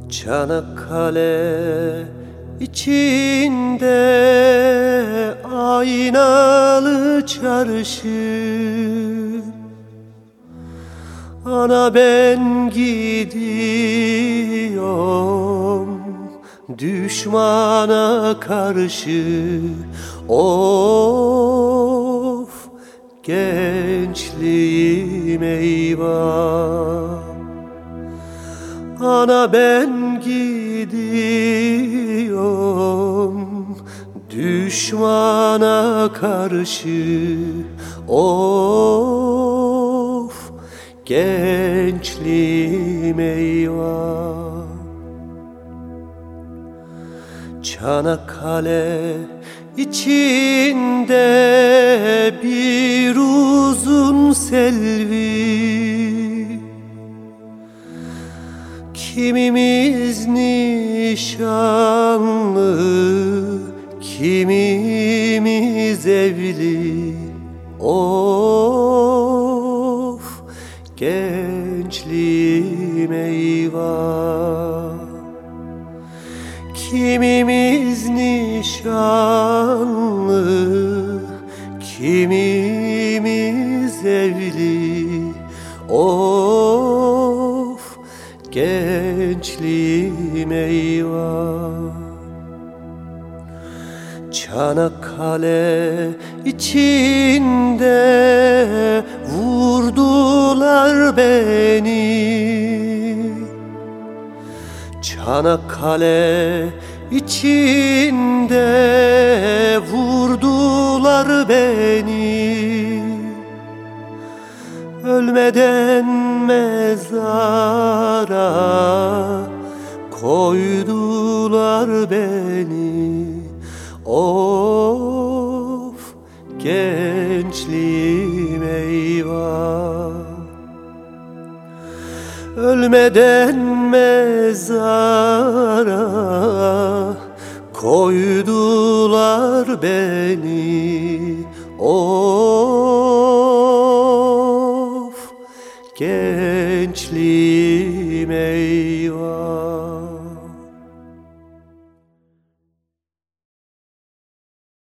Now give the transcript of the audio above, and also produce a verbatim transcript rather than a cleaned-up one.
Çanakkale içinde aynalı çarşı, ana ben gidiyorum düşmana karşı. Of gençliğim eyvah, ana ben gidiyorum düşmana karşı. Of gençliğim eyvah. Çanakkale içinde bir uzun selvi, kimimiz nişanlı, kimimiz evli. Of gençliğim eyvah, kimimiz nişanlı, kimimiz evli. Of gençliğim eyvah. Çanakkale içinde vurdular beni, Çanakkale içinde vurdular beni. Ölmeden mezara koydular beni. Of gençliğim eyvah, ölmeden mezara koydular beni. Of gençliğim eyvah.